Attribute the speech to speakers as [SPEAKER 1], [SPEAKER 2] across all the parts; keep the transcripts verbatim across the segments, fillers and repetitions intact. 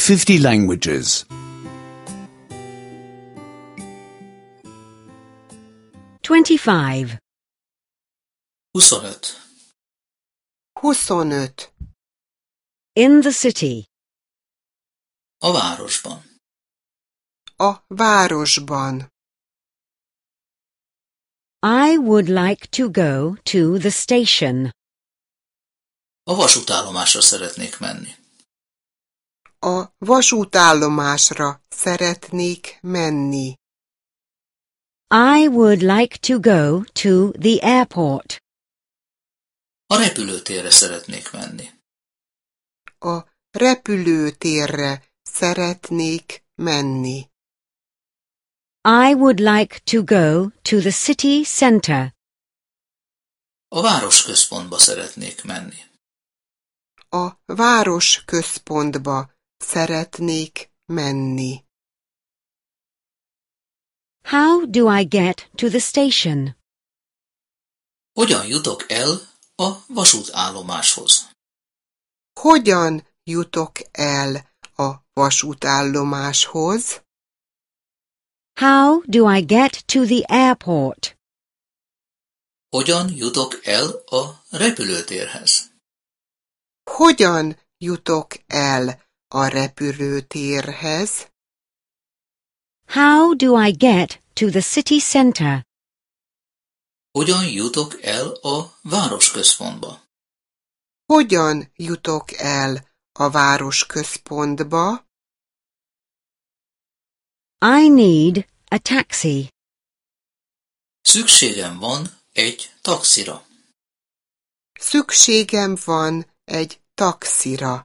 [SPEAKER 1] fifty languages.
[SPEAKER 2] twenty-five.
[SPEAKER 3] huszonöt.
[SPEAKER 4] Huszonöt.
[SPEAKER 2] In the city.
[SPEAKER 3] A városban.
[SPEAKER 4] A városban.
[SPEAKER 2] I would like to go to the station.
[SPEAKER 3] A vasútállomásra szeretnék menni.
[SPEAKER 4] A vasútállomásra szeretnék menni.
[SPEAKER 2] I would like to go to the airport.
[SPEAKER 3] A repülőtérre szeretnék menni.
[SPEAKER 4] A repülőtérre szeretnék menni.
[SPEAKER 2] I would like to go to the city center.
[SPEAKER 3] A városközpontba szeretnék menni.
[SPEAKER 4] A városközpontba szeretnék menni.
[SPEAKER 2] How do I get to the station?
[SPEAKER 3] Hogyan jutok el a vasútállomáshoz?
[SPEAKER 4] Hogyan jutok el a vasútállomáshoz?
[SPEAKER 2] How do I get to the airport?
[SPEAKER 3] Hogyan jutok el a repülőtérhez?
[SPEAKER 4] Hogyan jutok el a repülőtérhez?
[SPEAKER 2] How do I get to the city center?
[SPEAKER 3] Hogyan jutok el a városközpontba?
[SPEAKER 4] Hogyan jutok el a városközpontba?
[SPEAKER 2] I need a taxi.
[SPEAKER 3] Szükségem van egy taxira.
[SPEAKER 4] Szükségem van egy taxira.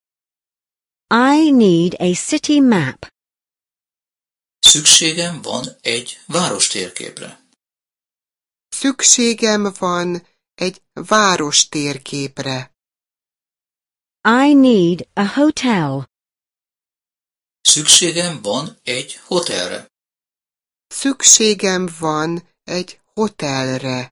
[SPEAKER 2] I need a city map.
[SPEAKER 3] Szükségem van egy várostérképre.
[SPEAKER 4] Szükségem van egy várostérképre.
[SPEAKER 2] I need a hotel.
[SPEAKER 3] Szükségem van egy hotelre.
[SPEAKER 4] Szükségem van egy hotelre.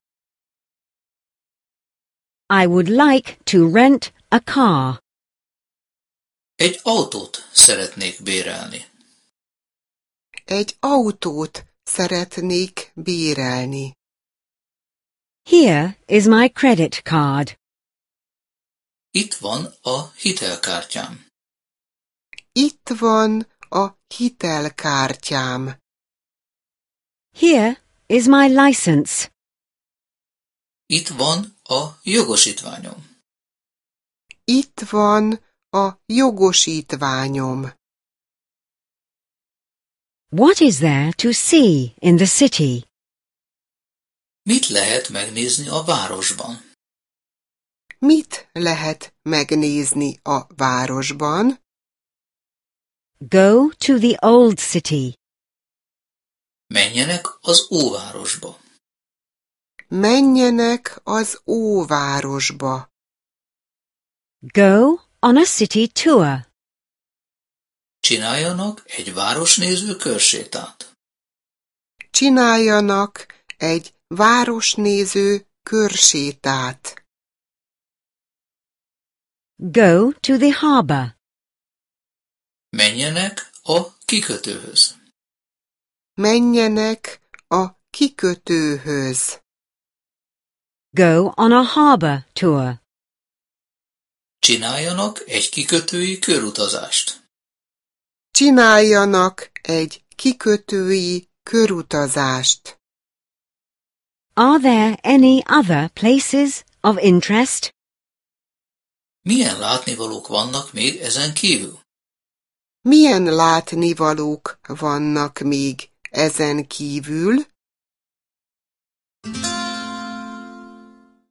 [SPEAKER 2] I would like to rent a car.
[SPEAKER 3] Egy autót szeretnék bérelni.
[SPEAKER 4] Egy autót szeretnék bérelni.
[SPEAKER 2] Here is my credit card.
[SPEAKER 3] Itt van a hitelkártyám.
[SPEAKER 4] Itt van a hitelkártyám.
[SPEAKER 2] Here is my license.
[SPEAKER 3] Itt van a jogosítványom.
[SPEAKER 4] Itt van a jogosítványom.
[SPEAKER 2] What is there to see in the city?
[SPEAKER 3] Mit lehet megnézni a városban?
[SPEAKER 4] Mit lehet megnézni a városban?
[SPEAKER 2] Go to the old city.
[SPEAKER 3] Menjenek az óvárosba.
[SPEAKER 4] Menjenek az óvárosba.
[SPEAKER 2] Go on a city tour.
[SPEAKER 3] Csináljanak egy városnéző körsétát.
[SPEAKER 4] Csináljanak egy városnéző körsétát.
[SPEAKER 2] Go to the harbor.
[SPEAKER 3] Menjenek a kikötőhöz.
[SPEAKER 4] Menjenek a kikötőhöz.
[SPEAKER 2] Go on a harbor tour.
[SPEAKER 3] Csináljanak egy kikötői körutazást.
[SPEAKER 4] Csináljanak egy kikötői körutazást.
[SPEAKER 2] Are there any other places of interest?
[SPEAKER 3] Milyen látnivalók vannak még ezen kívül?
[SPEAKER 4] Milyen látnivalók vannak még ezen kívül?